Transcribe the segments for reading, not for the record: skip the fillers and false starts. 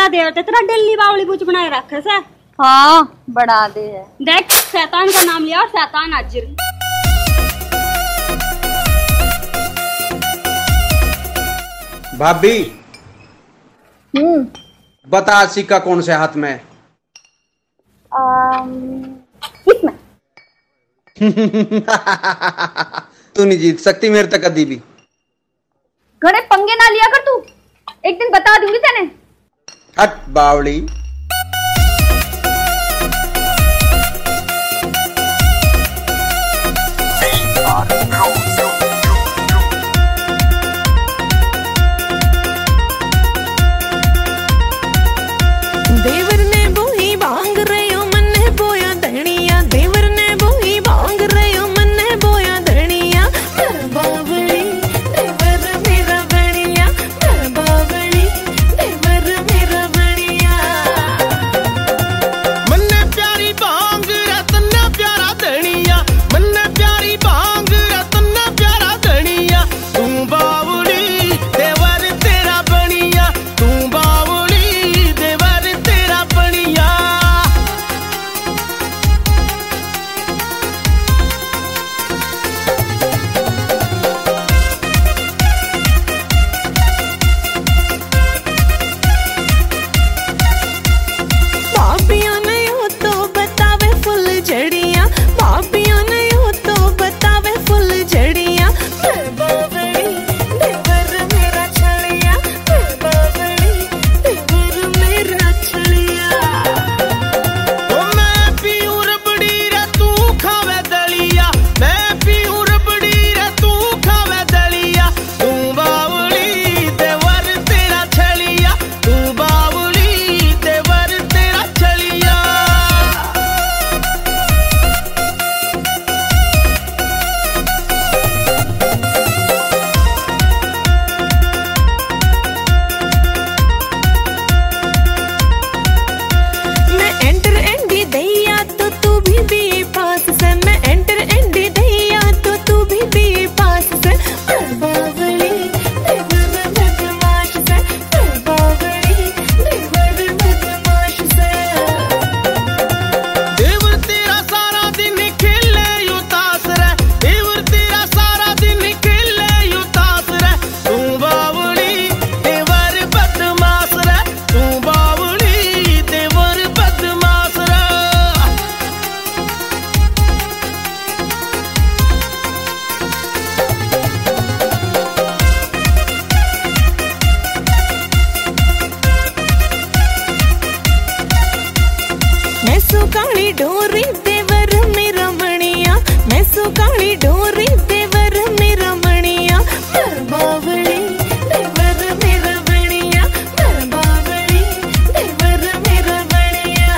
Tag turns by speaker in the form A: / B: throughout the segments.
A: तेरा देवर तेरा दिल्ली बावली बुच बनाए रखे से।
B: हाँ बढ़ा दे है।
A: देख शैतान का नाम लिया और शैतान हाजिर।
C: भाभी बता सिक्का कौन से हाथ में?
B: इसमें।
C: तू नहीं जीत सकती मेरे तक कभी भी।
B: घरे पंगे ना लिया कर तू, एक दिन बता दूंगी तेने।
C: हट बावली।
D: देवर ने बोही भांग रयो मन्ने बोया धनिया, देवर ने बोही भांग रयो मन्ने बोया धनिया। बावली देवर मेरा बढ़िया, बावली देवर मेरा बढ़िया। मन्ने प्यारी भांग रतना प्यारा धनिया, मन्ने प्यारी भांग रतना प्यारा धनिया। तू बावली देवर तेरा बढ़िया, तू बावली देवर तेरा बढ़िया। भाभियों ने हो तो बतावे फुल झड़िया, भाभियों ने हो तो बतावे फुल झड़िया। बावली देवर मेरा छड़िया, बावली देवर मेरा छड़िया। ओ मैं पीऊ रबड़ी रे तू खावे दलिया, मैं पीऊ रबड़ी रे तू खावे दलिया। तू बावली देवर तेरा छड़िया, तू बावली देवर तेरा छड़िया। मैं एंटर एंडी दैया तो तू भी पास से, मैं एंटर एंडी दैया तो तू भी पास से। बावली देवर बदमाश से, बावली देवर बदमाश से। देवर तेरा सारा दिन खेले उतास रे, देवर तेरा सारा दिन खेले उतास रे। तू बावली देवर बदमाश रे, तू बावली देवर बदमाश रे। मैं सुकाली डोरी देवर मेरा मणिया, मैं सुकाली डोरी देवर मेरा मणिया। बावली देवर मेरा बढ़िया, बावली देवर मेरा बढ़िया।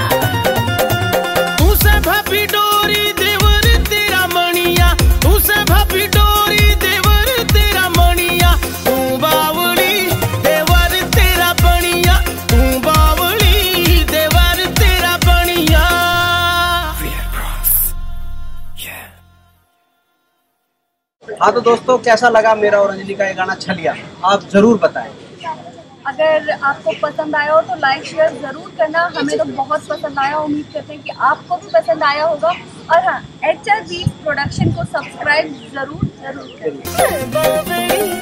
D: तू से भाभी डोरी देवर तेरा मणिया, तू से भाभी डोरी देवर तेरा मणिया। तू बावली देवर तेरा बढ़िया, तू बावली देवर तेरा बढ़िया।
C: हाँ तो दोस्तों कैसा लगा मेरा और अंजलि का ये गाना छलिया, आप जरूर बताएं।
B: अगर आपको पसंद आया हो तो लाइक शेयर जरूर करना, हमें तो बहुत पसंद आया। उम्मीद करते हैं कि आपको भी पसंद आया होगा। और हाँ, HR बीट्स प्रोडक्शन को सब्सक्राइब जरूर करें।